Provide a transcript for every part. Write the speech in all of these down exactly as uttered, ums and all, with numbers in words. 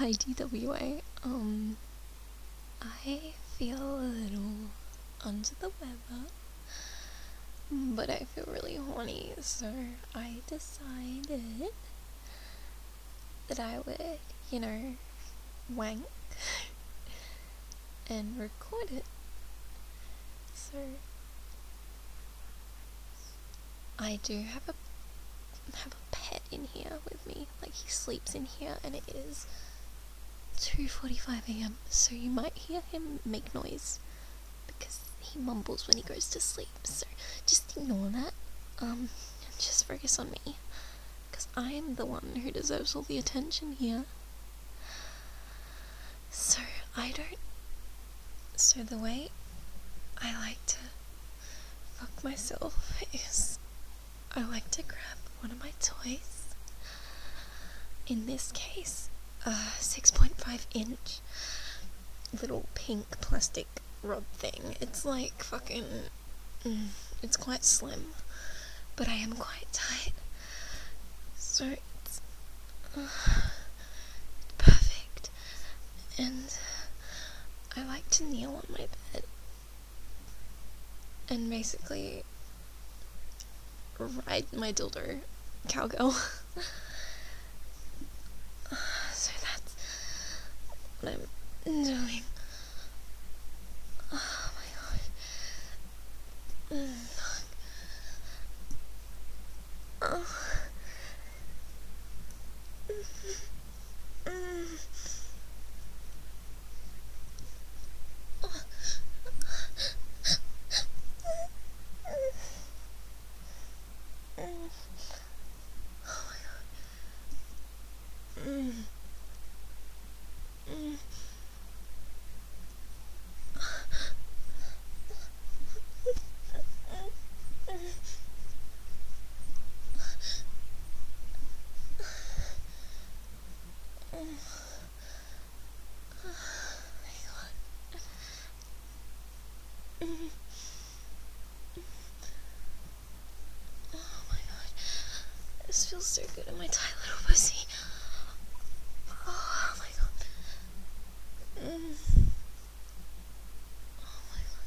Hi D W A. Um, I feel a little under the weather, but I feel really horny, so I decided that I would, you know, wank and record it. So, I do have a have a pet in here with me. Like, he sleeps in here, and it is two forty-five a m, so you might hear him make noise because he mumbles when he goes to sleep, so just ignore that. Um, and just focus on me, because I am the one who deserves all the attention here. So, I don't... So the way I like to fuck myself is I like to grab one of my toys, in this case, a six point five inch little pink plastic rod thing. It's like fucking... Mm, it's quite slim, but I am quite tight, so it's uh, perfect. And I like to kneel on my bed and basically ride my dildo cowgirl. So that's what I'm doing. Oh my god. Mm. Oh. Mm. This feels so good in my tight little pussy. Oh my god. Mm. Oh my god.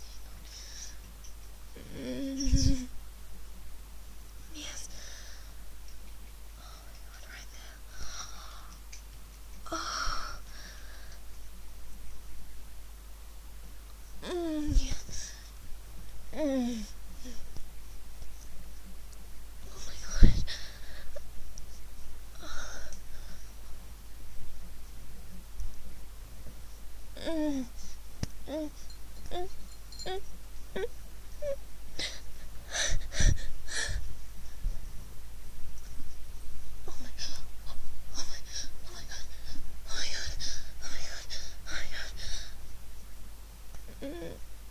Mm. Yes. Oh my god, right there. Oh. Mm. Yes. Mm. Oh my god. Mm. Mm. Mm. Mm. Mm. Oh my god. Oh my, oh my god. Oh my god. Oh my god. Oh my god. Mm.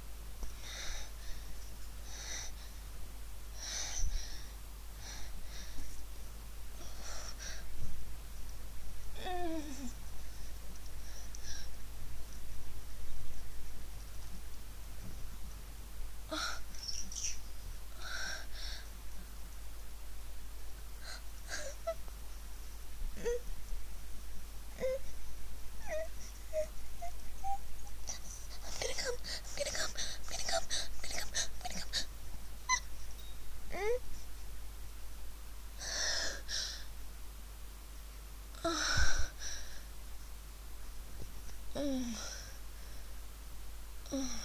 Mm. I'm gonna come. I'm gonna come. I'm gonna come. I'm gonna come. I'm gonna come. Mm. Mm. Mm.